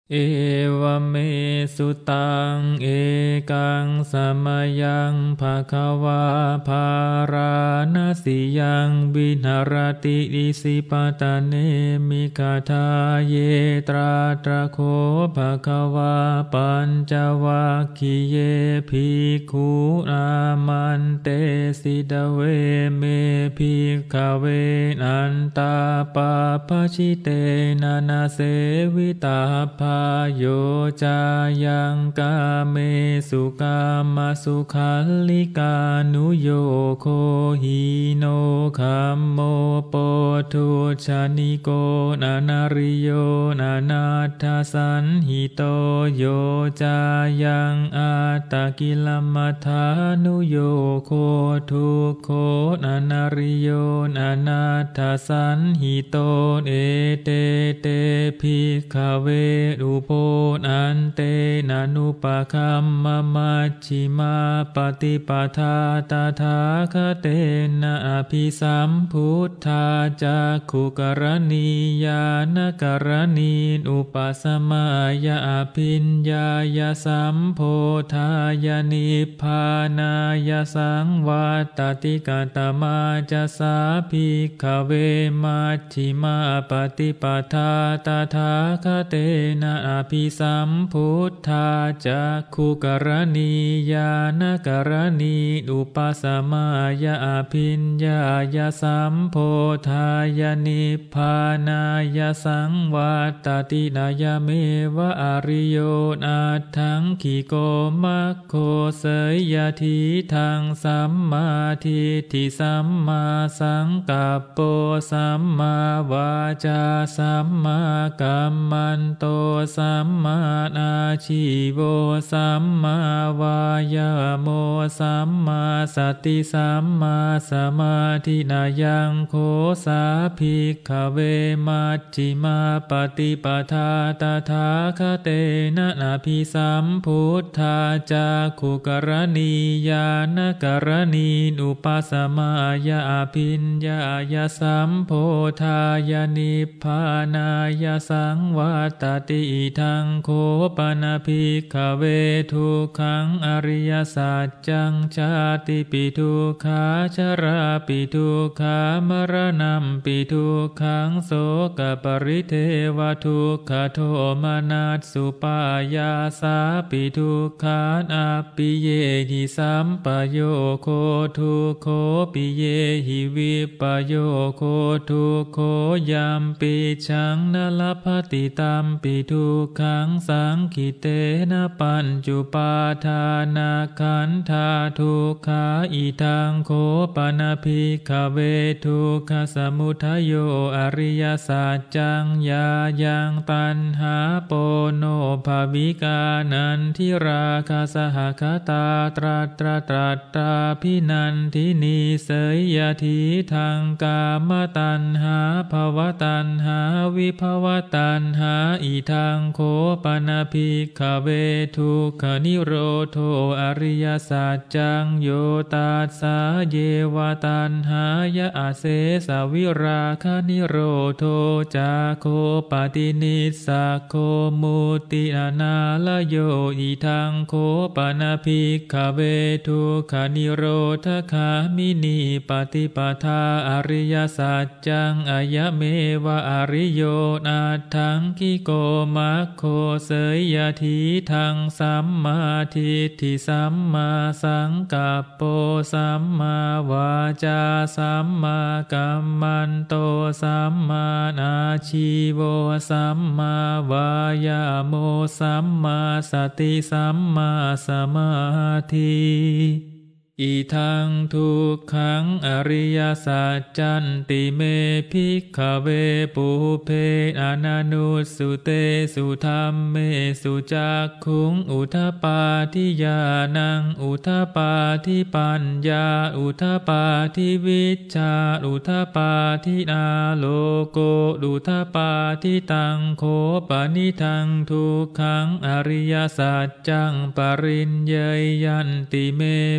เอวเมสุตังเอกังสมยังภะคะวาภาราณสิยังวิหารติอิสิปตะเนมิคาทาเยตราตระโคภะคะวาปัญจวัคคีเยภิกขุอามันเตสิดเวเมภิกขเวนันตาปาปชิเตนะนะเสวิตาภาโยจายังกาเมสุกามสุขัลลิกานุโยโคหิโนคัมโมโปทุชานิโกนานาริโยนานาทัสสันหิโตโยจายังอาตากิลมัฏฐานุโยโคทุกโขนานาริโยนานาทัสสันหิโตเอเตเตภิกขเวอุโพอันเตนะนุปคัมมะมัชฌิมาปฏิปทาตถาคเตนะอภิสัมพุทธาจักขุกรณียานกรณีอุปสมายาอภิญญายสัมโพธายานิพพานายสังวัตติกตมาจะสาภิกขเวมัชฌิมาปฏิปทาตถาคเตนะอภิสัมพุทธาจักขุกรณียานกรณีอุปสมายาอภิญญายสัมโพธายานิพพานายสังวัตตินายเมวะอริโยนาทังขิโกมัคโคเสยยทีทังสัมมาทิฏฐิสัมมาสังกัปโปสัมมาวาจาสัมมากัมมันโตสัมมาอาชีโวสัมมาวายาโมสัมมาสติสัมมาสมาธินายังโคสาภิกขเวมัชฌิมาปฏิปทาตถาคเตนะอภิสัมพุทธาจักขุกรณียานกรณีอุปสมายาอภิญญายสัมโพธายานิพพานายสังวัตติทังโคปนะภิกขเวทุกขังอริยสัจจังชาติปิทุกขาชราปิทุกขามรณัมปิทุกขังโสกปริเทวทุกขโทมนัสสุปายาสาปิทุกขานัปปิเยหิสัมปโยโคทุกโขปิเยหิวิปโยโคทุกโขยัมปิชังนลภติตัมปิทุกขังสังขิเตนะปัญจุปาทานาขันธาทุกขาอิทังโคปนะภิกขเวทุกขสมุทัยโยอริยสัจจังยายังตัณหาโปโนภวิกานันทิราคาสหคตาตรัตตาพินันทินีเสยยทีทางกามตัณหาภวตัณหาวิภวตัณหาอิทังโคปนะภิกขเวทุกขนิโรโธอริยสัจจังโยตัสสะเยวตัณหายะอาเสสวิราคนิโรโธจาโคปฏินิสสะโคมุติอนาลโยอิทังโคปนะภิกขเวทุกขนิโรธคามินีปฏิปทาอริยสัจจังอายะเมวะอริโยนาทังกิโกมัคโคเสยยทีทังสัมมาทิฏฐิสัมมาสังกัปโปสัมมาวาจาสัมมากัมมันโตสัมมาอาชีโวสัมมาวายาโมสัมมาสติสัมมาสมาธิอีทังทุกขังอริยสัจจันติเมภิกขเวปุเพอนานุสุเตสุธัมเมสุจักขุงอุทปาทิญาณังอุทปาทิปัญญาอุทปาทิวิชชาอุทปาทินาโลโกอุทปาทิตังโคปนิทังทุกขังอริยสัจจังปริญเยยันติเมภิก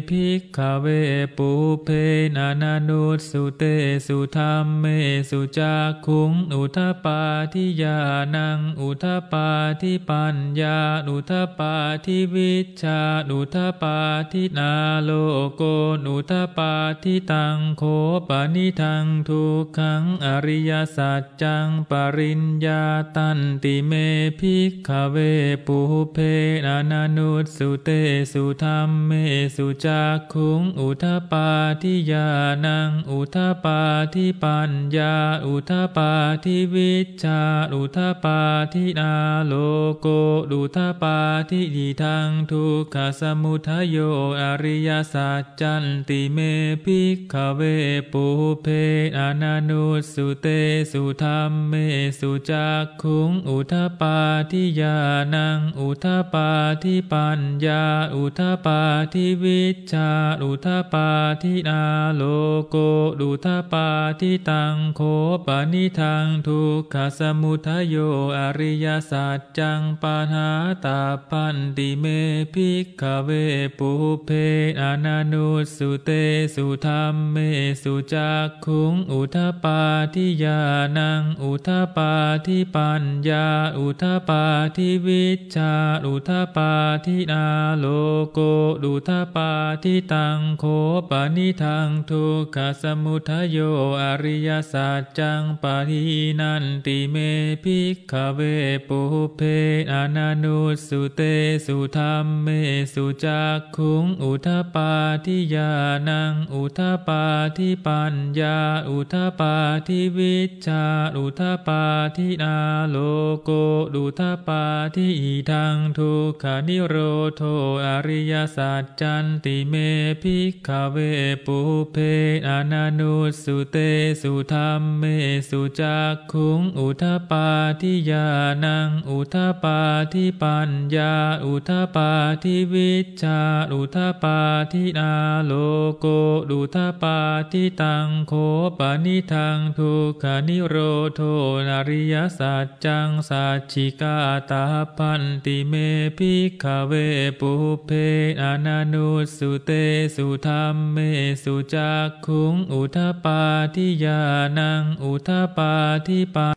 ขเวปุเพนานานุสสุเตสุธัมเมสุจักขุงอุทปาทิญาณังอุทปาทิปัญญาอุทปาทิวิชชาอุทปาทินาโลโกอุทปาทิตังโคปนิทังทุกขังอริยสัจจังปริญญาตันติเมภิกขเวปุเพนานานุสสุเตสุธัมเมสุจักขุงอุทปาทิญาณังอุทปาทิปัญญาอุทปาทิวิชชาอุทปาทินาโลโกอุทปาทิยิทังทุกขสมุทัยโยอริยสัจจันติเมภิกขเวปุเพอานานุสสุเตสุธัมเมสุจักขุงอุทปาทิญาณังอุทปาทิปัญญาอุทปาทิวิชชาอุทปาทินาโลโกอุทปาทิตังโคปนิทังทุกขสมุทัยโยอริยสัจจังปาหาตาปันติเมภิกขเวปุเพอานานุสสุเตสุธัมเมสุจักขุงอุทปาทิญาณังอุทปาทิปัญญาอุทปาทิวิชชาอุทปาทินาโลโกอุทปาทิตังโคปนิทังทุกขสมุทัยโยอริยสัจจังปะทินันติเมภิกขเวปุเพอานานุสสุเตสุธัมเมสุจักขุงอุทปาทิญาณังอุทปาทิปัญญาอุทปาทิวิชชาอุทปาทินาโลโกอุทปาทิอิทังทุกขนิโรโธอริยสัจจันติเมภิกขเวปุเพอานานุสสุเตสุธัมเมสุจักขุงอุทปาทิญาณังอุทปาทิปัญญาอุทปาทิวิชชาอุทปาทินาโลโกอุทปาทิตังโคปนิทังทุกขนิโรโธอริยสัจจังสัจฉิกาตาปันติเมภิกขเวปุเพอานานุสสุเตสุธัมเมสุจักขุงอุทปาทิญาณังอุทปาทิปัญ